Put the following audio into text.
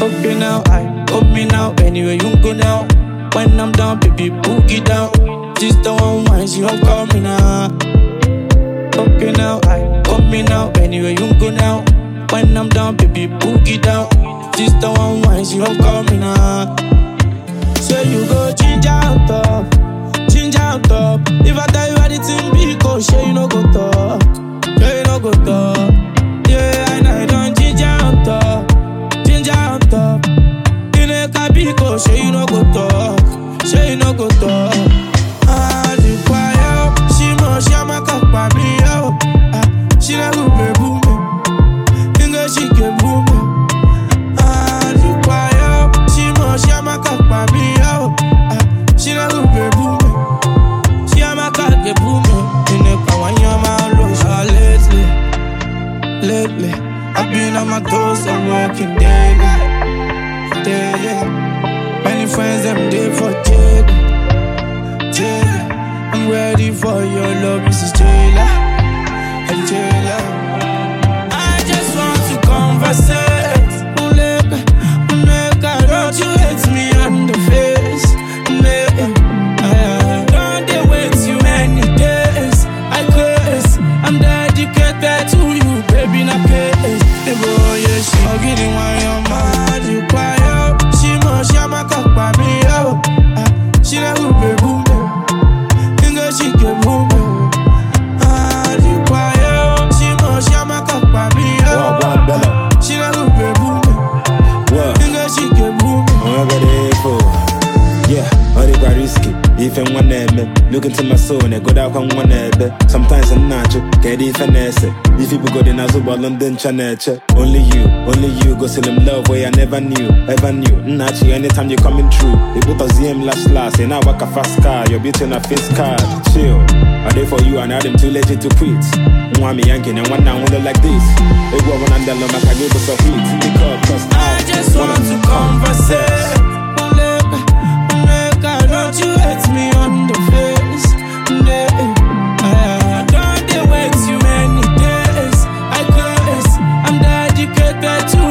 Okay now, hold me now, anywhere you go now. When I'm down, baby, boogie down. This the one wine, she don't call me now. Okay now, hold me now, anywhere you go now. When I'm down, baby, boogie down. This the one wine, she don't call me now. Say you go ginger on top. If I tell you anything, be go, say you no go talk. Say you no go talk. Yeah, I don't ginger on top. In a cabico, say you no go talk. Say you no go talk. Ah, the choir, she must share my cup by me, yo. She never be booming. English, she get booming. Ah, the choir, she must share my cup by me, yo. She never be booming. Get booming in the car when you're my lotion. Lately, I've been on my toes and working daily. Many friends, them there for jail. I'm ready for your love, Mrs. Jailer. I just want to conversate. Don't you hate me on the face? I'm dedicated to you, baby, not case. The boy, yeah, she getting why you're mad, you quiet. She must share my cup by me, yo. She never be booming. English, she get booming. Ah, you quiet. She must share my cup by me, yo. She never be booming. English, she get booming. Yeah, all they got risky. If I'm one look into my soul and I go down on one sometimes I'm not you, get it finesse. If people go to Nazuba, London, Channel, only you go sell them love where I never knew. Not you, anytime you're coming through. They put a ZM last, and I walk a fast car, you're beating a face card. Chill, are they for you and are them too legit to quit? Mwami yanking and one now window like this. They go on under the I give us a hit. Because I just want to conversate. Don't you hate me on the face? Don't they wait too many days? I'm dedicated to